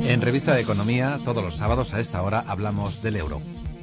En Revista de Economía, todos los sábados a esta hora hablamos del euro.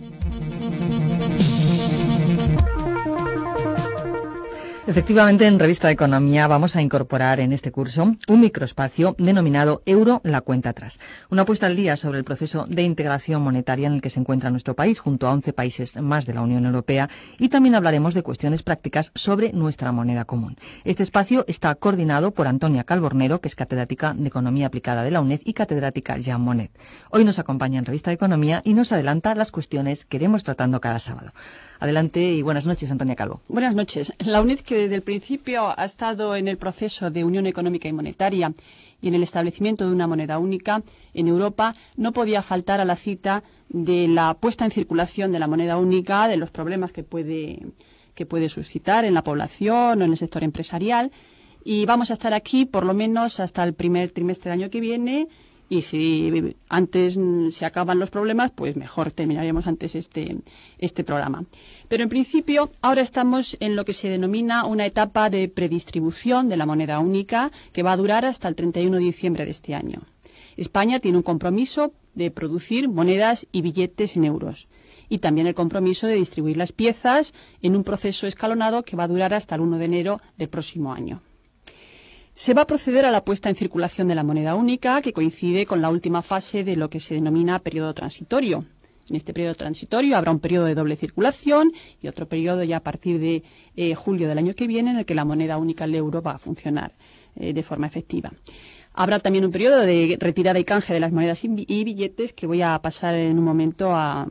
Efectivamente, en Revista de Economía vamos a incorporar en este curso un microespacio denominado Euro, la cuenta atrás. Una puesta al día sobre el proceso de integración monetaria en el que se encuentra nuestro país, junto a 11 países más de la Unión Europea, y también hablaremos de cuestiones prácticas sobre nuestra moneda común. Este espacio está coordinado por Antonia Calbornero, que es catedrática de Economía Aplicada de la UNED y catedrática Jean Monnet. Hoy nos acompaña en Revista de Economía y nos adelanta las cuestiones que iremos tratando cada sábado. Adelante y buenas noches, Antonia Calvo. Buenas noches. La UNED, que desde el principio ha estado en el proceso de unión económica y monetaria y en el establecimiento de una moneda única en Europa, no podía faltar a la cita de la puesta en circulación de la moneda única, de los problemas que puede suscitar en la población o en el sector empresarial. Y vamos a estar aquí por lo menos hasta el primer trimestre del año que viene. Y si antes se acaban los problemas, pues mejor terminaremos antes este programa. Pero en principio, ahora estamos en lo que se denomina una etapa de predistribución de la moneda única que va a durar hasta el 31 de diciembre de este año. España tiene un compromiso de producir monedas y billetes en euros y también el compromiso de distribuir las piezas en un proceso escalonado que va a durar hasta el 1 de enero del próximo año. Se va a proceder a la puesta en circulación de la moneda única, que coincide con la última fase de lo que se denomina periodo transitorio. En este periodo transitorio habrá un periodo de doble circulación y otro periodo ya a partir de julio del año que viene en el que la moneda única, el euro, va a funcionar de forma efectiva. Habrá también un periodo de retirada y canje de las monedas y billetes que voy a pasar en un momento a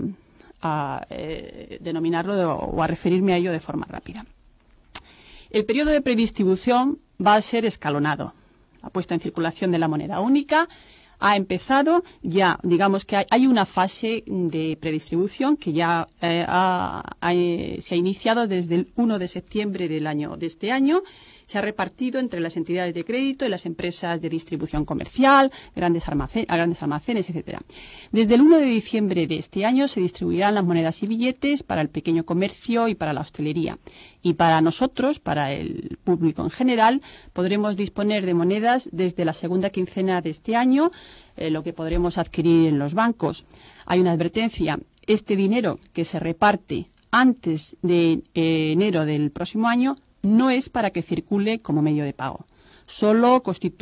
denominarlo o a referirme a ello de forma rápida. El periodo de predistribución va a ser escalonado. La puesta en circulación de la moneda única ha empezado ya, digamos que hay una fase de predistribución que ya se ha iniciado desde el 1 de septiembre de este año. Se ha repartido entre las entidades de crédito y las empresas de distribución comercial, grandes almacenes, etcétera. Desde el 1 de diciembre de este año se distribuirán las monedas y billetes para el pequeño comercio y para la hostelería. Y para nosotros, para el público en general, podremos disponer de monedas desde la segunda quincena de este año, lo que podremos adquirir en los bancos. Hay una advertencia: este dinero que se reparte antes de enero del próximo año no es para que circule como medio de pago. Solo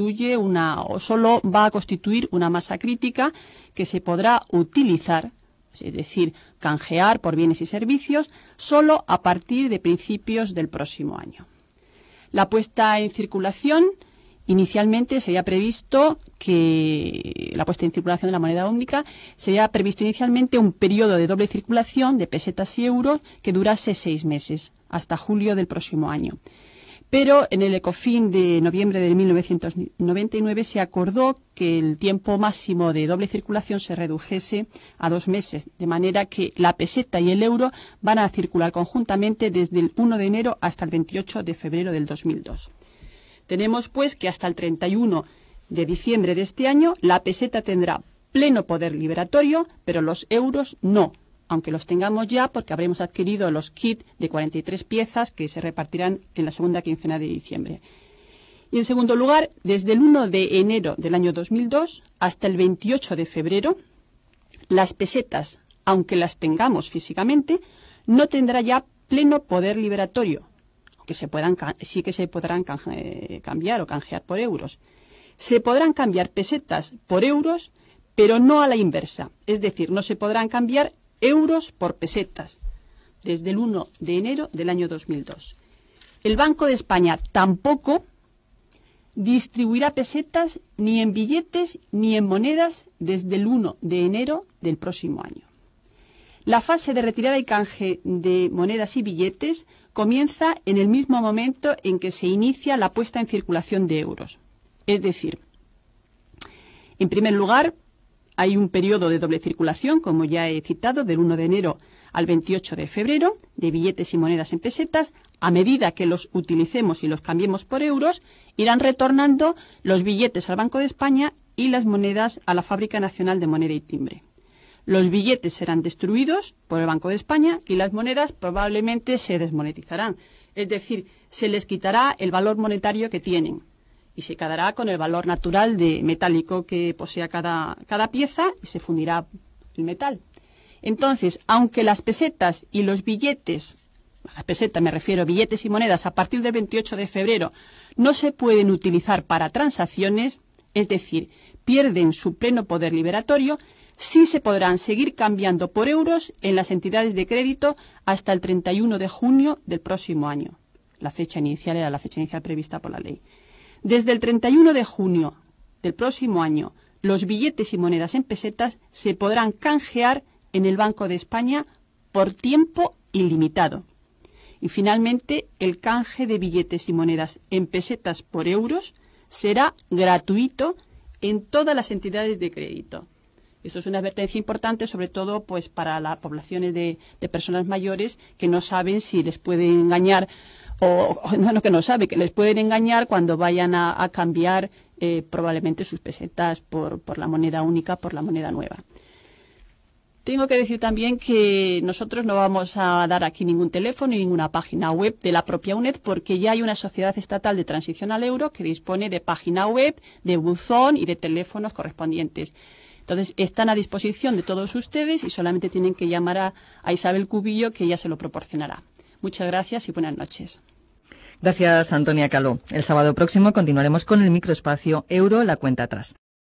va a constituir una masa crítica que se podrá utilizar, es decir, canjear por bienes y servicios, solo a partir de principios del próximo año. La puesta en circulación, inicialmente se había previsto que la puesta en circulación de la moneda única se había previsto inicialmente un periodo de doble circulación de pesetas y euros que durase 6 meses, hasta julio del próximo año. Pero en el ECOFIN de noviembre de 1999 se acordó que el tiempo máximo de doble circulación se redujese a 2 meses, de manera que la peseta y el euro van a circular conjuntamente desde el 1 de enero hasta el 28 de febrero del 2002. Tenemos, pues, que hasta el 31 de diciembre de este año la peseta tendrá pleno poder liberatorio, pero los euros no, aunque los tengamos ya porque habremos adquirido los kits de 43 piezas que se repartirán en la segunda quincena de diciembre. Y en segundo lugar, desde el 1 de enero del año 2002 hasta el 28 de febrero, las pesetas, aunque las tengamos físicamente, no tendrá ya pleno poder liberatorio, aunque sí que se podrán cambiar o canjear por euros. Se podrán cambiar pesetas por euros, pero no a la inversa, es decir, no se podrán cambiar euros por pesetas, desde el 1 de enero del año 2002. El Banco de España tampoco distribuirá pesetas ni en billetes ni en monedas desde el 1 de enero del próximo año. La fase de retirada y canje de monedas y billetes comienza en el mismo momento en que se inicia la puesta en circulación de euros. Es decir, en primer lugar, hay un periodo de doble circulación, como ya he citado, del 1 de enero al 28 de febrero, de billetes y monedas en pesetas. A medida que los utilicemos y los cambiemos por euros, irán retornando los billetes al Banco de España y las monedas a la Fábrica Nacional de Moneda y Timbre. Los billetes serán destruidos por el Banco de España y las monedas probablemente se desmonetizarán. Es decir, se les quitará el valor monetario que tienen. y se quedará con el valor natural de metálico que posea cada pieza y se fundirá el metal. Entonces, aunque las pesetas y los billetes, a las pesetas me refiero, billetes y monedas, a partir del 28 de febrero no se pueden utilizar para transacciones, es decir, pierden su pleno poder liberatorio, sí se podrán seguir cambiando por euros en las entidades de crédito hasta el 31 de junio del próximo año. La fecha inicial era la fecha inicial prevista por la ley. Desde el 31 de junio del próximo año, los billetes y monedas en pesetas se podrán canjear en el Banco de España por tiempo ilimitado. Y finalmente, el canje de billetes y monedas en pesetas por euros será gratuito en todas las entidades de crédito. Esto es una advertencia importante, sobre todo pues para las poblaciones de personas mayores que no saben si les pueden engañar o no que no saben, que les pueden engañar cuando vayan a cambiar probablemente sus pesetas por la moneda única, por la moneda nueva. Tengo que decir también que nosotros no vamos a dar aquí ningún teléfono ni ninguna página web de la propia UNED, porque ya hay una sociedad estatal de transición al euro que dispone de página web, de buzón y de teléfonos correspondientes. Entonces, están a disposición de todos ustedes y solamente tienen que llamar a Isabel Cubillo, que ella se lo proporcionará. Muchas gracias y buenas noches. Gracias, Antonia Caló. El sábado próximo continuaremos con el microespacio Euro, la cuenta atrás.